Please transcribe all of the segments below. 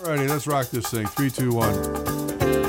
Alrighty, let's rock this thing. 3, 2, 1.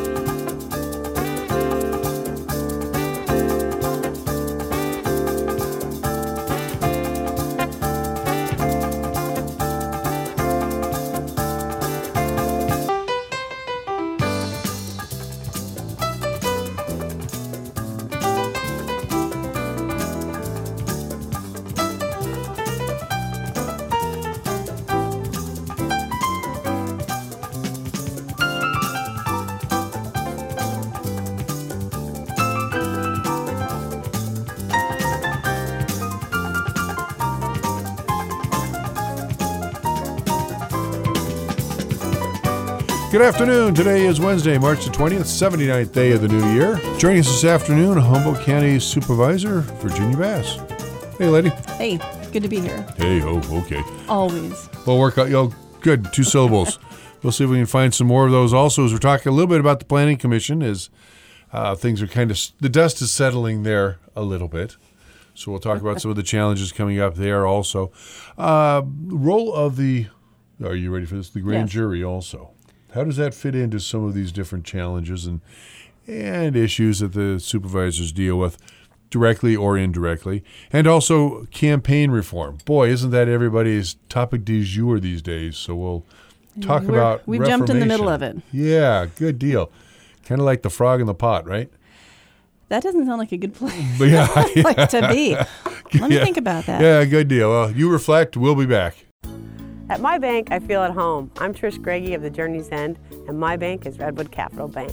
Good afternoon. Today is Wednesday, March the 20th, 79th day of the new year. Joining us this afternoon, Humboldt County Supervisor, Virginia Bass. Hey, lady. Hey, good to be here. Hey, okay. Always. We'll work out, good, 2 syllables. We'll see if we can find some more of those also as we're talking a little bit about the Planning Commission as things are the dust is settling there a little bit. So we'll talk about some of the challenges coming up there also. Role of are you ready for this? The grand jury also. How does that fit into some of these different challenges and issues that the supervisors deal with directly or indirectly? And also campaign reform. Boy, isn't that everybody's topic du jour these days? So we'll talk about We've jumped in the middle of it. Yeah, good deal. Kind of like the frog in the pot, right? That doesn't sound like a good place but like to be. Let me think about that. Yeah, good deal. Well, you reflect. We'll be back. At my bank, I feel at home. I'm Trish Greggy of the Journey's End, and my bank is Redwood Capital Bank.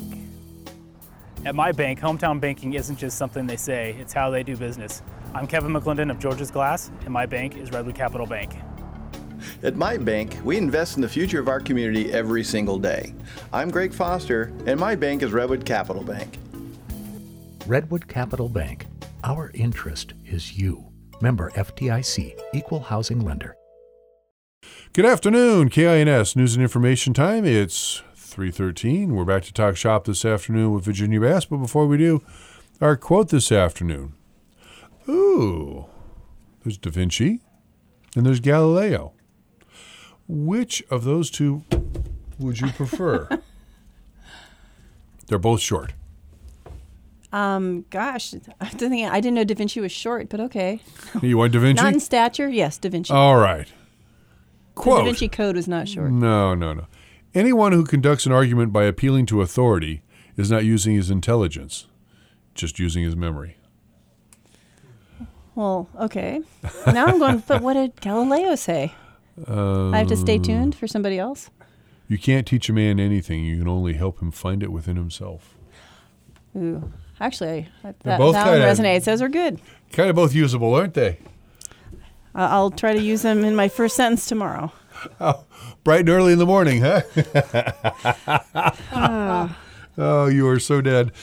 At my bank, hometown banking isn't just something they say, it's how they do business. I'm Kevin McClendon of George's Glass, and my bank is Redwood Capital Bank. At my bank, we invest in the future of our community every single day. I'm Greg Foster, and my bank is Redwood Capital Bank. Redwood Capital Bank. Our interest is you. Member FDIC, Equal Housing Lender. Good afternoon, KINS News and Information Time. It's 3:13. We're back to talk shop this afternoon with Virginia Bass, but before we do, our quote this afternoon. Ooh, there's Da Vinci and there's Galileo. Which of those two would you prefer? They're both short. Gosh, I didn't know Da Vinci was short, but okay. You want Da Vinci? Not in stature? Yes, Da Vinci. All right. Quote. The Da Vinci Code was not short. No. Anyone who conducts an argument by appealing to authority is not using his intelligence, just using his memory. Well, okay. Now I'm going, but what did Galileo say? I have to stay tuned for somebody else? You can't teach a man anything. You can only help him find it within himself. Ooh. Actually, that one resonates. Those are good. Kind of both usable, aren't they? I'll try to use them in my first sentence tomorrow. Oh, bright and early in the morning, huh? Oh, you are so dead.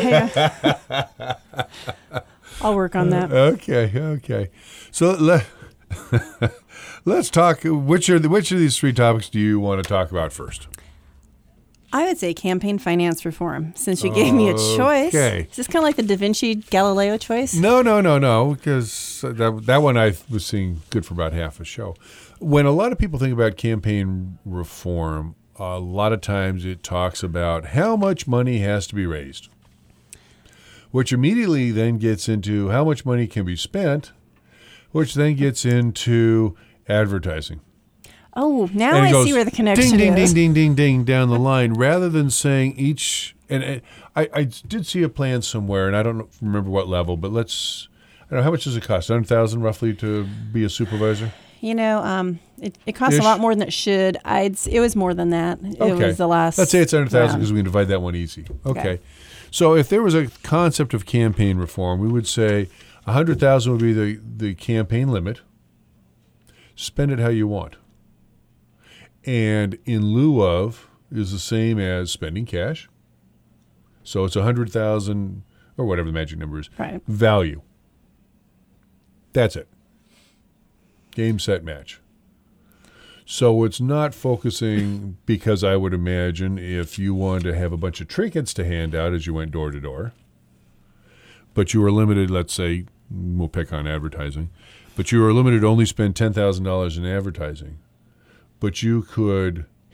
I'll work on that. Okay. So let's talk. Which of these 3 topics do you want to talk about first? I would say campaign finance reform, since you gave me a choice. Okay. Is this kind of like the Da Vinci Galileo choice? No, because that one I was seeing good for about half a show. When a lot of people think about campaign reform, a lot of times it talks about how much money has to be raised, which immediately then gets into how much money can be spent, which then gets into advertising. Oh, now I see where the connection is. Ding, down the line, rather than saying each. And I did see a plan somewhere, and I don't remember what level, but I don't know, how much does it cost? $100,000 roughly to be a supervisor? You know, it costs a lot more than it should. It was more than that. Okay. It was the last. Let's say it's $100,000 because we can divide that one easy. Okay. So if there was a concept of campaign reform, we would say $100,000 would be the campaign limit. Spend it how you want. And in lieu of is the same as spending cash. So it's $100,000 or whatever the magic number is. Right. Value. That's it. Game, set, match. So it's not focusing, because I would imagine if you wanted to have a bunch of trinkets to hand out as you went door to door, but you were limited, let's say, we'll pick on advertising, but you were limited to only spend $10,000 in advertising, but you could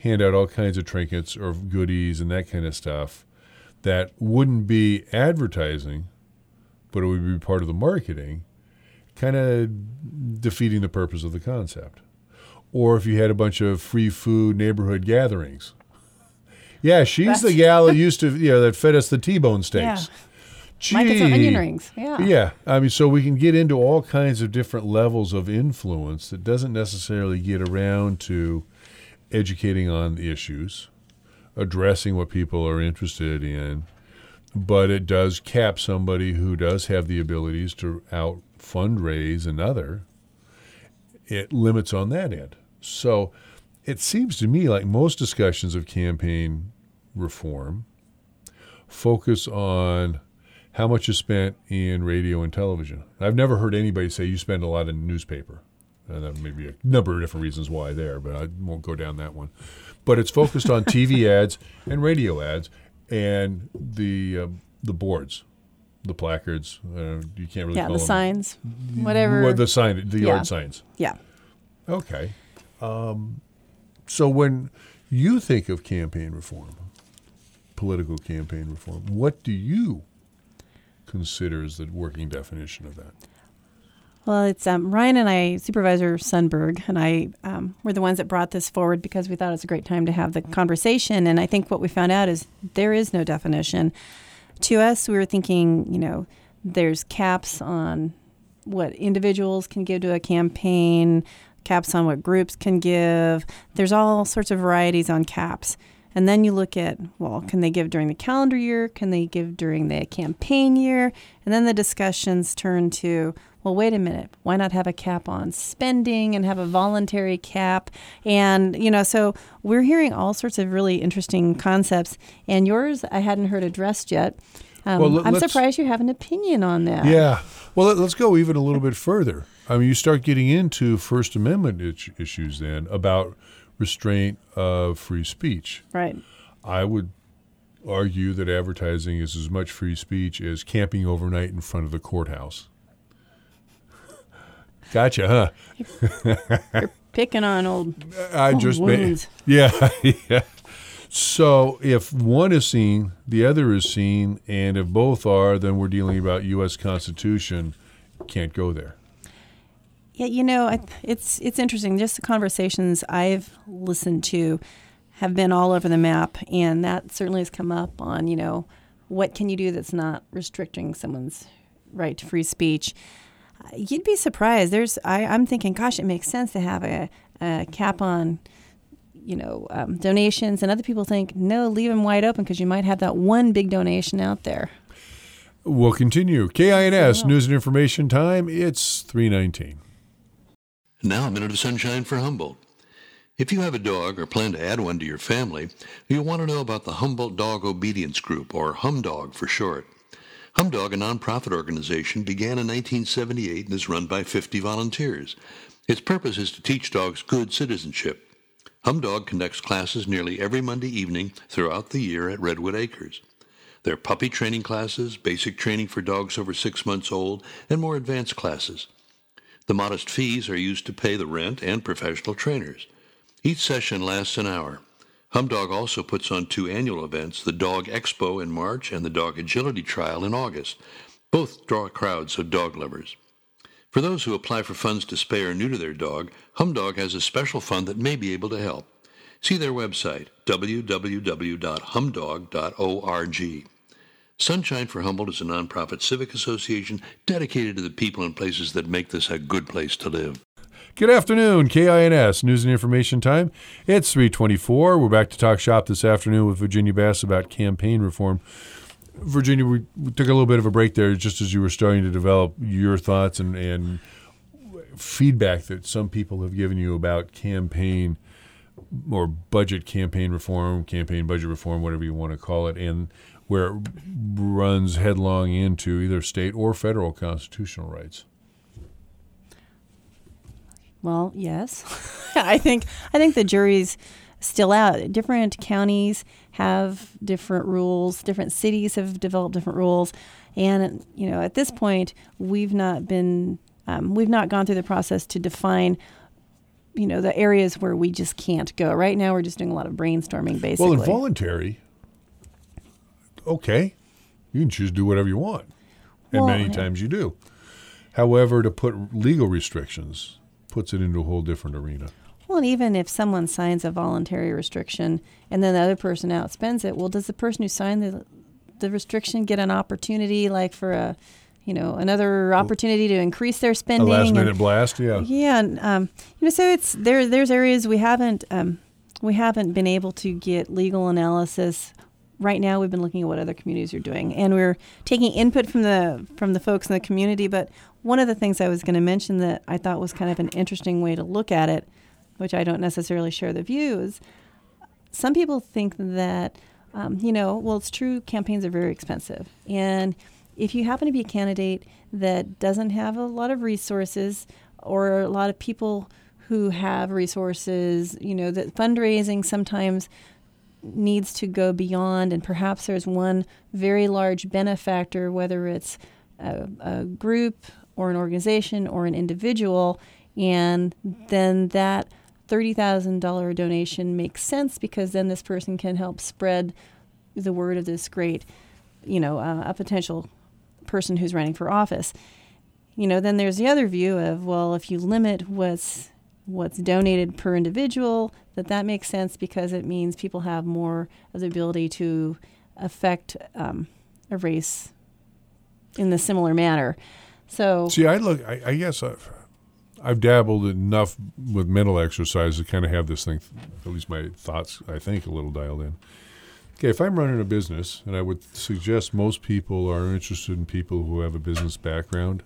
hand out all kinds of trinkets or goodies and that kind of stuff that wouldn't be advertising, but it would be part of the marketing, kind of defeating the purpose of the concept. Or if you had a bunch of free food neighborhood gatherings. Yeah, she's the gal that used to, that fed us the T-bone steaks. Yeah. Might get some onion rings. Yeah. Yeah. I mean, so we can get into all kinds of different levels of influence that doesn't necessarily get around to educating on the issues, addressing what people are interested in, but it does cap somebody who does have the abilities to out fundraise another. It limits on that end. So it seems to me like most discussions of campaign reform focus on how much is spent in radio and television. I've never heard anybody say you spend a lot in newspaper. And that may be a number of different reasons why there, but I won't go down that one. But it's focused on TV ads and radio ads and the boards, the placards. You can't really call the them. signs, whatever. Well, the yard signs. Yeah. Okay. So when you think of campaign reform, political campaign reform, what do you consider as the working definition of that? Well, it's Ryan and I, Supervisor Sundberg, and I were the ones that brought this forward because we thought it was a great time to have the conversation. And I think what we found out is there is no definition. To us, we were thinking, there's caps on what individuals can give to a campaign, caps on what groups can give. There's all sorts of varieties on caps. And then you look at, can they give during the calendar year? Can they give during the campaign year? And then the discussions turn to, wait a minute, why not have a cap on spending and have a voluntary cap? And, so we're hearing all sorts of really interesting concepts. And yours, I hadn't heard addressed yet. I'm surprised you have an opinion on that. Yeah. Well, let's go even a little bit further. I mean, you start getting into First Amendment issues then about restraint of free speech. Right. I would argue that advertising is as much free speech as camping overnight in front of the courthouse. Gotcha, huh? You're picking on old wounds. Yeah. So if one is seen, the other is seen, and if both are, then we're dealing about U.S. Constitution. Can't go there. Yeah, it's interesting. Just the conversations I've listened to have been all over the map, and that certainly has come up on, what can you do that's not restricting someone's right to free speech. You'd be surprised. I'm thinking, gosh, it makes sense to have a cap on, donations, and other people think, no, leave them wide open because you might have that one big donation out there. We'll continue. KINS News and Information Time. It's 3:19. Now a minute of sunshine for Humboldt. If you have a dog or plan to add one to your family, you'll want to know about the Humboldt Dog Obedience Group, or HumDog for short. HumDog, a nonprofit organization, began in 1978 and is run by 50 volunteers. Its purpose is to teach dogs good citizenship. HumDog conducts classes nearly every Monday evening throughout the year at Redwood Acres. There are puppy training classes, basic training for dogs over 6 months old, and more advanced classes. The modest fees are used to pay the rent and professional trainers. Each session lasts an hour. HumDog also puts on 2 annual events, the Dog Expo in March and the Dog Agility Trial in August. Both draw crowds of dog lovers. For those who apply for funds to spay or neuter their dog, HumDog has a special fund that may be able to help. See their website, www.humdog.org. Sunshine for Humboldt is a nonprofit civic association dedicated to the people and places that make this a good place to live. Good afternoon, KINS News and Information Time. It's 3:24. We're back to talk shop this afternoon with Virginia Bass about campaign reform. Virginia, we took a little bit of a break there just as you were starting to develop your thoughts and feedback that some people have given you about campaign or budget campaign reform, campaign budget reform, whatever you want to call it, and where it runs headlong into either state or federal constitutional rights. Well, yes. I think the jury's still out. Different counties have different rules. Different cities have developed different rules. And, at this point, we've not gone through the process to define the areas where we just can't go. Right now, we're just doing a lot of brainstorming, basically. Well, involuntary, okay, you can choose to do whatever you want, and many times you do. However, to put legal restrictions puts it into a whole different arena. Well, and even if someone signs a voluntary restriction and then the other person outspends it, well, does the person who signed the restriction get an opportunity, like for another opportunity to increase their spending? A last-minute blast, yeah. Yeah, and so it's there's areas we haven't been able to get legal analysis. Right now, we've been looking at what other communities are doing, and we're taking input from the folks in the community. But one of the things I was going to mention that I thought was kind of an interesting way to look at it, which I don't necessarily share the view, is some people think that, well, it's true, campaigns are very expensive. And if you happen to be a candidate that doesn't have a lot of resources or a lot of people who have resources, that fundraising sometimes needs to go beyond, and perhaps there's one very large benefactor, whether it's a group or an organization or an individual, and then that $30,000 donation makes sense because then this person can help spread the word of this great, a potential person who's running for office. Then there's the other view of, well, if you limit what's donated per individual, that makes sense because it means people have more of the ability to affect a race in the similar manner. So, see, I guess I've dabbled enough with mental exercise to kind of have this thing, at least my thoughts, I think, a little dialed in. Okay, if I'm running a business, and I would suggest most people are interested in people who have a business background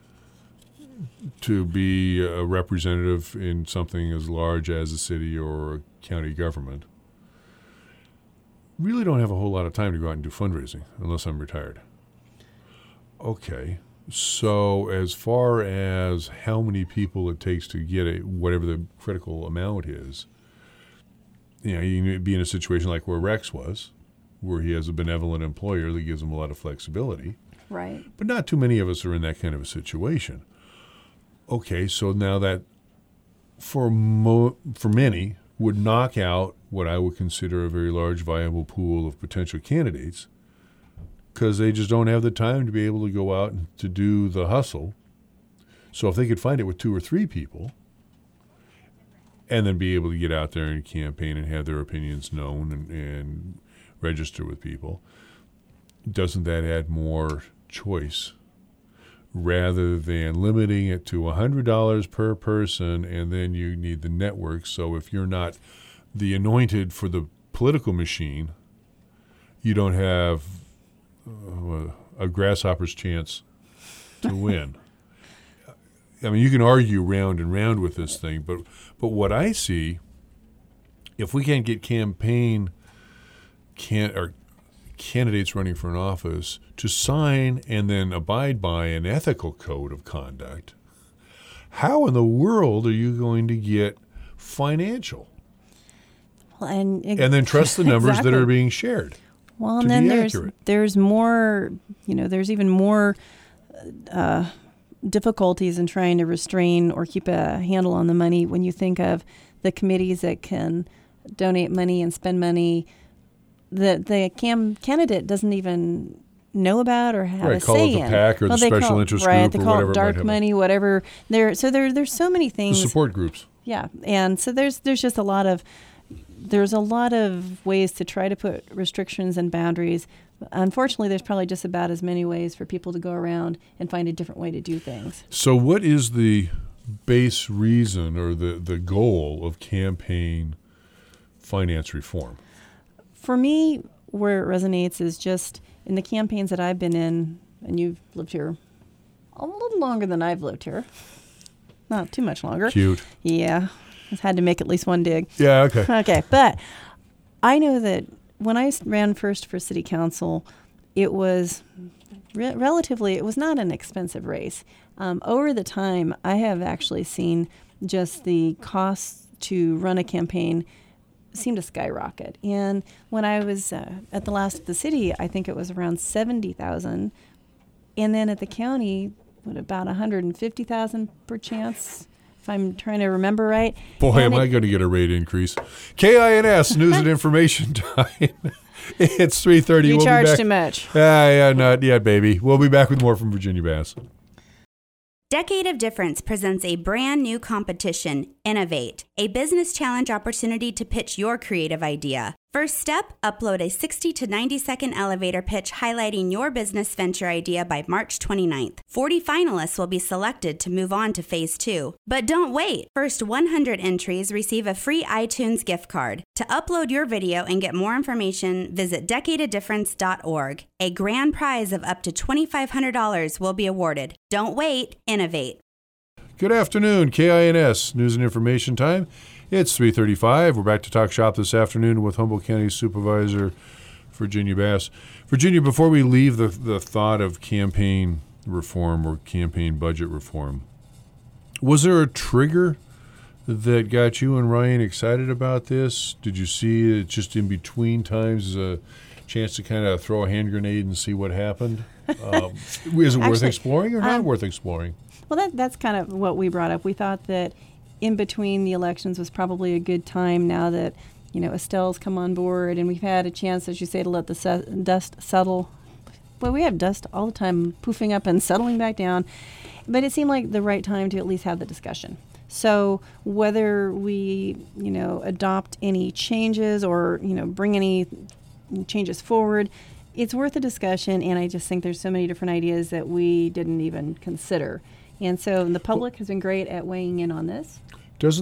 to be a representative in something as large as a city or a county government, really don't have a whole lot of time to go out and do fundraising unless I'm retired. Okay, so as far as how many people it takes to get whatever the critical amount is, you can be in a situation like where Rex was, where he has a benevolent employer that gives him a lot of flexibility. Right. But not too many of us are in that kind of a situation. Okay, so now that for many would knock out what I would consider a very large viable pool of potential candidates because they just don't have the time to be able to go out and to do the hustle. So if they could find it with 2 or 3 people and then be able to get out there and campaign and have their opinions known and register with people, doesn't that add more choice? Rather than limiting it to $100 per person, and then you need the network. So if you're not the anointed for the political machine, you don't have a grasshopper's chance to win. I mean, you can argue round and round with this thing, but what I see, if we can't get candidates running for an office to sign and then abide by an ethical code of conduct, how in the world are you going to get financial? Well, and then trust the numbers exactly. that are being shared. Well, and then there's more, there's even more difficulties in trying to restrain or keep a handle on the money when you think of the committees that can donate money and spend money that the candidate doesn't even know about or have a call say it the in. PAC or the special interest group right, they or call whatever it dark money, whatever. There's so many things. The support groups. Yeah, and so there's just a lot of ways to try to put restrictions and boundaries. Unfortunately, there's probably just about as many ways for people to go around and find a different way to do things. So what is the base reason or the goal of campaign finance reform? For me, where it resonates is just in the campaigns that I've been in, and you've lived here a little longer than I've lived here. Not too much longer. Cute. Yeah. I've had to make at least one dig. Yeah, okay. Okay, but I know that when I ran first for city council, it was relatively, it was not an expensive race. Over the time, I have actually seen just the costs to run a campaign seem to skyrocket. And when I was at the last of the city, I think it was around $70,000. And then at the county, about $150,000 per chance if I'm trying to remember right. Boy, And am I going to get a rate increase. KINS, News and Information Time. It's 3:30. You We'll charge be back. too much. Yeah, not yet, baby. We'll be back with more from Virginia Bass. Decade of Difference presents a brand new competition, Innovate, a business challenge opportunity to pitch your creative idea. First step, upload a 60 to 90 second elevator pitch highlighting your business venture idea by March 29th. 40 finalists will be selected to move on to phase 2. But don't wait. First 100 entries receive a free iTunes gift card. To upload your video and get more information, visit decadeofdifference.org. A grand prize of up to $2,500 will be awarded. Don't wait, innovate. Good afternoon, KINS, News and Information Time. It's 3:35. We're back to talk shop this afternoon with Humboldt County Supervisor Virginia Bass. Virginia, before we leave the thought of campaign reform or campaign budget reform, was there a trigger that got you and Ryan excited about this? Did you see it just in between times as a chance to kind of throw a hand grenade and see what happened? Is it worth exploring or not worth exploring? Well, that's kind of what we brought up. We thought that in between the elections was probably a good time now that, Estelle's come on board and we've had a chance, as you say, to let the dust settle. Well, we have dust all the time poofing up and settling back down. But it seemed like the right time to at least have the discussion. So whether we, adopt any changes or, bring any changes forward, it's worth a discussion. And I just think there's so many different ideas that we didn't even consider. And so the public has been great at weighing in on this. Doesn't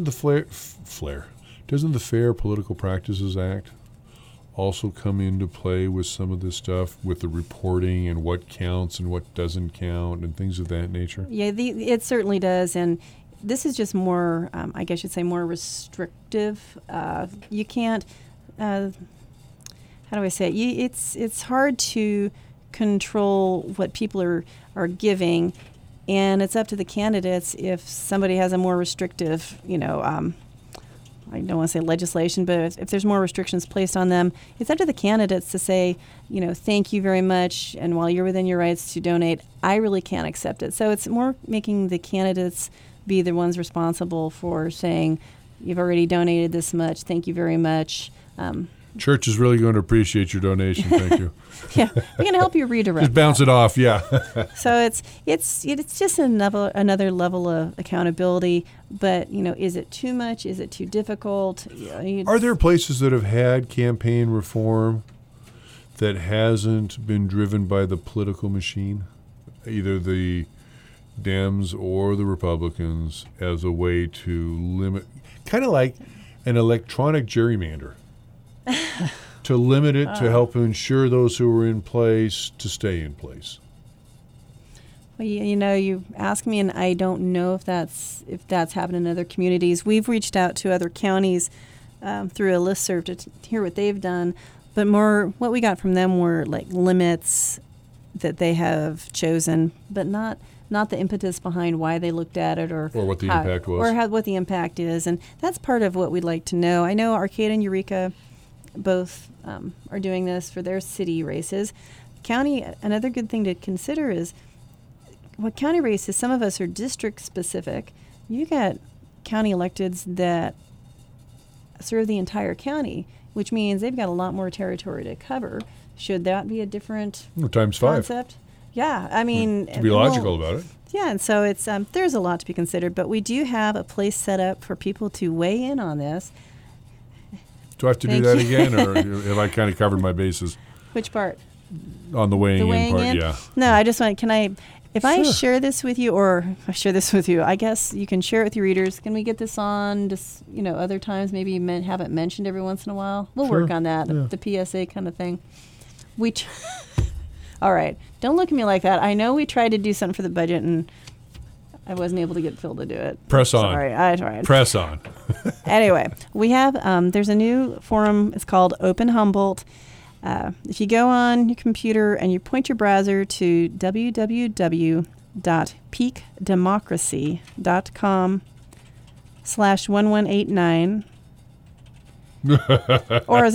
the Fair Political Practices Act also come into play with some of this stuff, with the reporting and what counts and what doesn't count and things of that nature? Yeah, it certainly does. And this is just more, I guess you'd say, more restrictive. You can't, how do I say it? It's hard to control what people are giving. And it's up to the candidates if somebody has a more restrictive, I don't want to say legislation, but if there's more restrictions placed on them, it's up to the candidates to say, thank you very much, and while you're within your rights to donate, I really can't accept it. So it's more making the candidates be the ones responsible for saying, you've already donated this much, thank you very much. Church is really going to appreciate your donation. Thank you. Yeah, we're going to help you redirect. Just bounce it off, yeah. So it's just another level of accountability. But is it too much? Is it too difficult? Are there places that have had campaign reform that hasn't been driven by the political machine, either the Dems or the Republicans, as a way to limit, kind of like an electronic gerrymander? To limit it, to help ensure those who are in place to stay in place? Well, you ask me, and I don't know if that's happened in other communities. We've reached out to other counties through a listserv to hear what they've done, but more what we got from them were like limits that they have chosen, but not the impetus behind why they looked at it or what the impact was, or what the impact is, and that's part of what we'd like to know. I know Arcata and Eureka both are doing this for their city races. County, another good thing to consider is what county races, some of us are district specific. You got county electeds that serve the entire county, which means they've got a lot more territory to cover. Should that be a different times 5 concept? Yeah, I mean, to be logical about it. Yeah, and so it's there's a lot to be considered, but we do have a place set up for people to weigh in on this. Do I have to do that again, or have I kind of covered my bases? Which part? On the weighing in part, yeah. No, I just want, I share this with you, I guess you can share it with your readers. Can we get this on just, other times, maybe have it mentioned every once in a while? We'll work on that, the PSA kind of thing. All right, don't look at me like that. I know we tried to do something for the budget, and I wasn't able to get Phil to do it. Press on. Sorry, I tried. Press on. Anyway, we have, there's a new forum. It's called Open Humboldt. If you go on your computer and you point your browser to www.peakdemocracy.com/1189, or is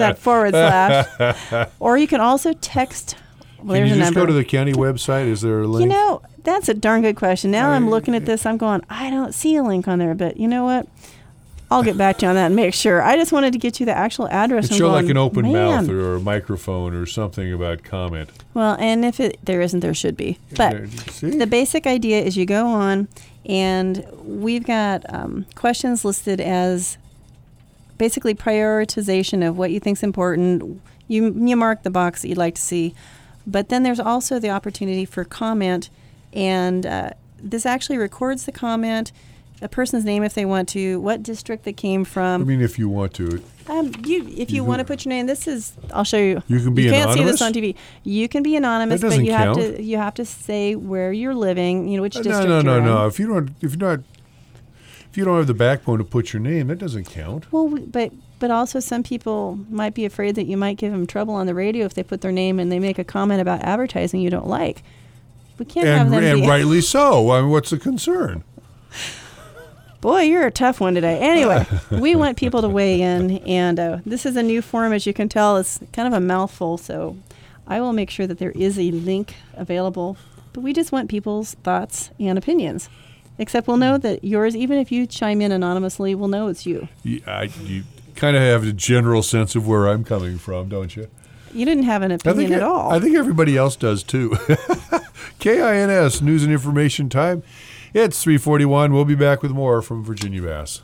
that / or you can also text. Well, can you just go to the county website? Is there a link? That's a darn good question. Now I'm looking at this, I'm going, I don't see a link on there, but you know what? I'll get back to you on that and make sure. I just wanted to get you the actual address. It showed like an open mouth or a microphone or something about comment. Well, and if there isn't, there should be. But the basic idea is you go on, and we've got questions listed as basically prioritization of what you think's important. You mark the box that you'd like to see. But then there's also the opportunity for comment, and this actually records the comment, a person's name if they want to, what district they came from. I mean, if you want to. If you want to put your name, I'll show you. You can be anonymous? You can't see this on TV. You can be anonymous, that doesn't but count. you have to say where you're living, which district No. you're in. If you don't have the backbone to put your name, that doesn't count. Well, but also some people might be afraid that you might give them trouble on the radio if they put their name and they make a comment about advertising you don't like. We can't have them and rightly so. I mean, what's the concern? Boy, you're a tough one today. Anyway, we want people to weigh in, and this is a new form. As you can tell, it's kind of a mouthful, so I will make sure that there is a link available. But we just want people's thoughts and opinions. Except we'll know that yours, even if you chime in anonymously, we'll know it's you. You kind of have a general sense of where I'm coming from, don't you? You didn't have an opinion at all. I think everybody else does, too. KINS, News and Information Time. It's 3:41. We'll be back with more from Virginia Bass.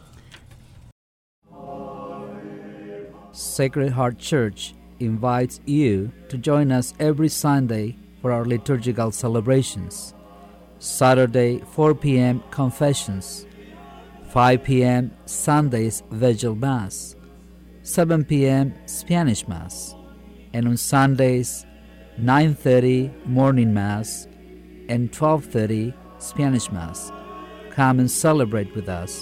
Sacred Heart Church invites you to join us every Sunday for our liturgical celebrations. Saturday, 4 p.m. Confessions, 5 p.m. Sunday's Vigil Mass, 7 p.m. Spanish Mass, and on Sundays, 9:30 Morning Mass and 12:30 Spanish Mass. Come and celebrate with us.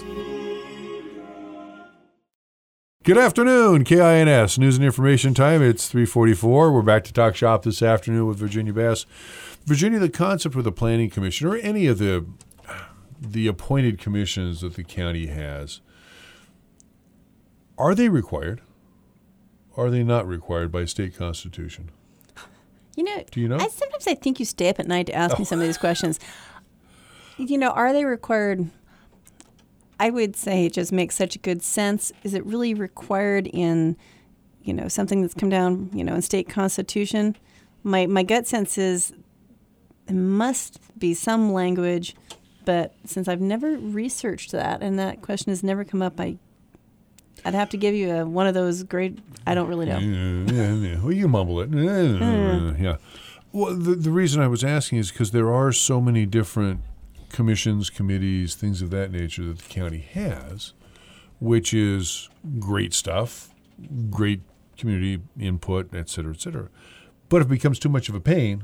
Good afternoon, KINS, News and Information Time. It's 3:44. We're back to talk shop this afternoon with Virginia Bass. Virginia, the concept with the Planning Commission or any of the appointed commissions that the county has, are they required? Are they not required by state constitution? Do you know? Sometimes I think you stay up at night to ask me some of these questions. Are they required? I would say it just makes such good sense. Is it really required in, something that's come down, in state constitution? My gut sense is there must be some language, but since I've never researched that and that question has never come up, I'd have to give you one of those great, I don't really know. Yeah. Well, you mumble it. Yeah. Well, the reason I was asking is because there are so many different commissions, committees, things of that nature that the county has, which is great stuff, great community input, et cetera, et cetera. But if it becomes too much of a pain,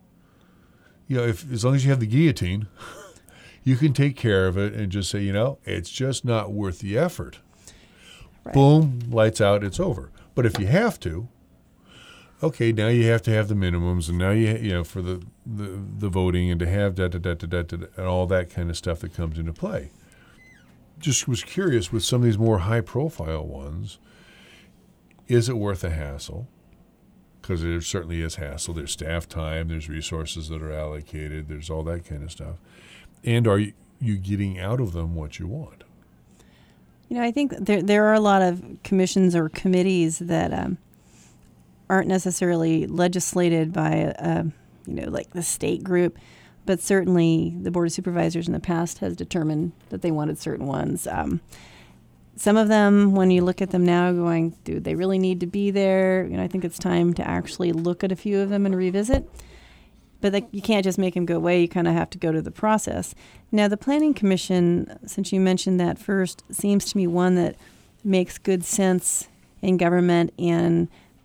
as long as you have the guillotine, you can take care of it and just say, it's just not worth the effort. Right. Boom, lights out, it's over. But if you have to, okay, now you have to have the minimums, and now for the voting and to have and all that kind of stuff that comes into play. Just was curious with some of these more high-profile ones, is it worth the hassle? Because there certainly is hassle. There's staff time, there's resources that are allocated, there's all that kind of stuff. And are you getting out of them what you want? I think there are a lot of commissions or committees that aren't necessarily legislated by, like the state group, but certainly the Board of Supervisors in the past has determined that they wanted certain ones. Some of them, when you look at them now, going, do they really need to be there? I think it's time to actually look at a few of them and revisit. But you can't just make them go away. You kind of have to go to the process. Now, the Planning Commission, since you mentioned that first, seems to me one that makes good sense in government. And,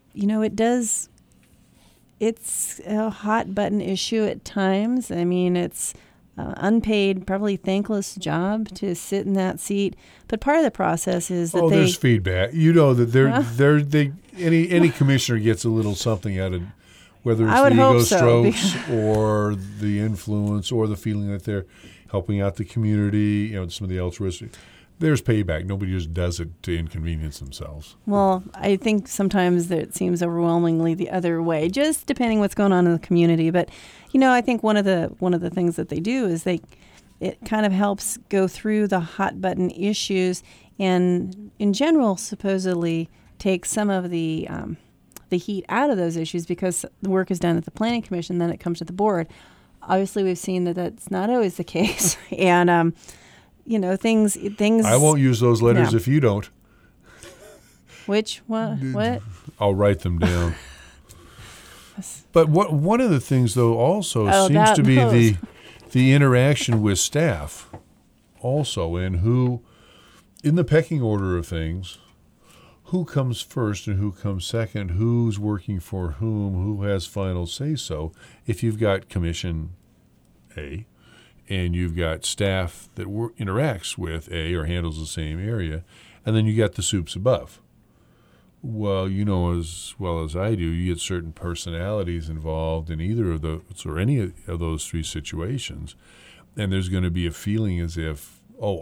it's a hot button issue at times. I mean, it's unpaid, probably thankless job to sit in that seat. But part of the process is that there's feedback. That any commissioner gets a little something out of whether it's the ego strokes or the influence or the feeling that they're helping out the community, some of the altruistic. there's payback. Nobody just does it to inconvenience themselves. Well, I think sometimes that it seems overwhelmingly the other way, just depending what's going on in the community. But, I think one of the things that they do is it kind of helps go through the hot button issues and, in general, supposedly take some of the heat out of those issues because the work is done at the Planning Commission, then it comes to the board. Obviously, we've seen that that's not always the case, and things. I won't use those letters No. if you don't. Which one? What? I'll write them down. But one of the things, though, also seems to be the interaction with staff, also, and who, in the pecking order of things, who comes first and who comes second, who's working for whom, who has final say-so. If you've got Commission A and you've got staff that interacts with A or handles the same area, and then you got the soups above. Well, as well as I do, you get certain personalities involved in either of those or any of those three situations, and there's going to be a feeling as if,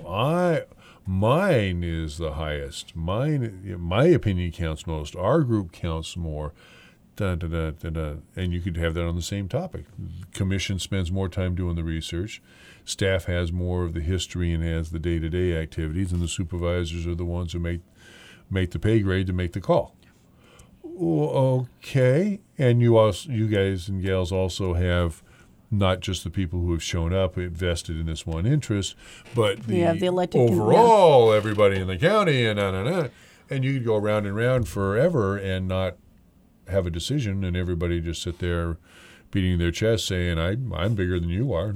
mine is the highest. My opinion counts most. Our group counts more. And you could have that on the same topic. The commission spends more time doing the research. Staff has more of the history and has the day-to-day activities, and the supervisors are the ones who make the pay grade to make the call. Okay, and you guys and gals also have not just the people who have shown up invested in this one interest, but the elected overall everybody in the county and you could go round and round forever and not have a decision, and everybody just sit there beating their chest saying, I'm bigger than you are.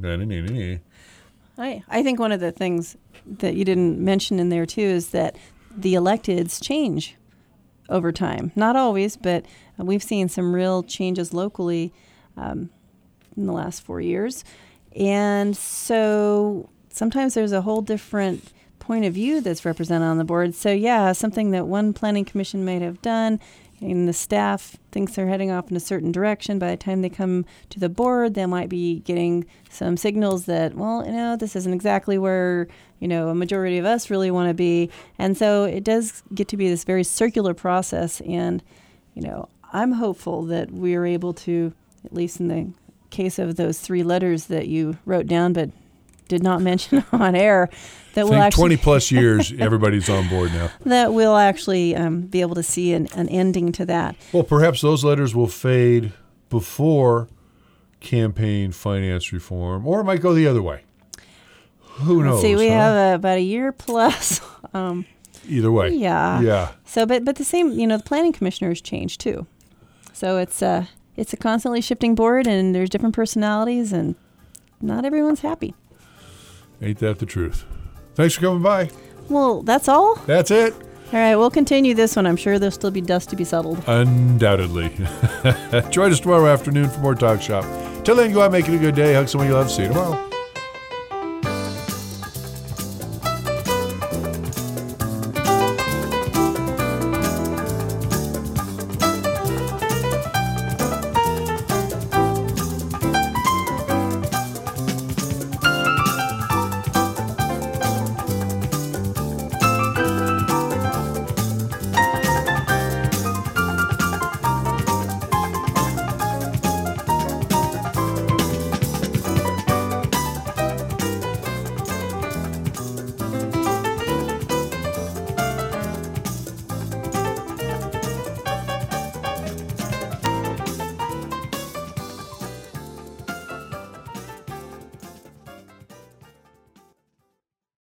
I think one of the things that you didn't mention in there too is that the electeds change over time. Not always, but we've seen some real changes locally in the last 4 years. And so sometimes there's a whole different point of view that's represented on the board. So something that one planning commission might have done and the staff thinks they're heading off in a certain direction, by the time they come to the board, they might be getting some signals that, this isn't exactly where, a majority of us really want to be. And so it does get to be this very circular process. And, I'm hopeful that we are able to, at least in the case of those 3 letters that you wrote down but did not mention on air, that we'll actually 20 plus years, everybody's on board now. That we'll actually be able to see an ending to that. Well, perhaps those letters will fade before campaign finance reform, or it might go the other way. Who knows? See, we have about a year plus. Either way. Yeah. So, but the same, the planning commissioners change too. So it's a constantly shifting board, and there's different personalities, and not everyone's happy. Ain't that the truth? Thanks for coming by. Well, that's all? That's it. All right, we'll continue this one. I'm sure there'll still be dust to be settled. Undoubtedly. Join us tomorrow afternoon for more Talk Shop. Till then, go out and make it a good day. Hug someone you love. See you tomorrow.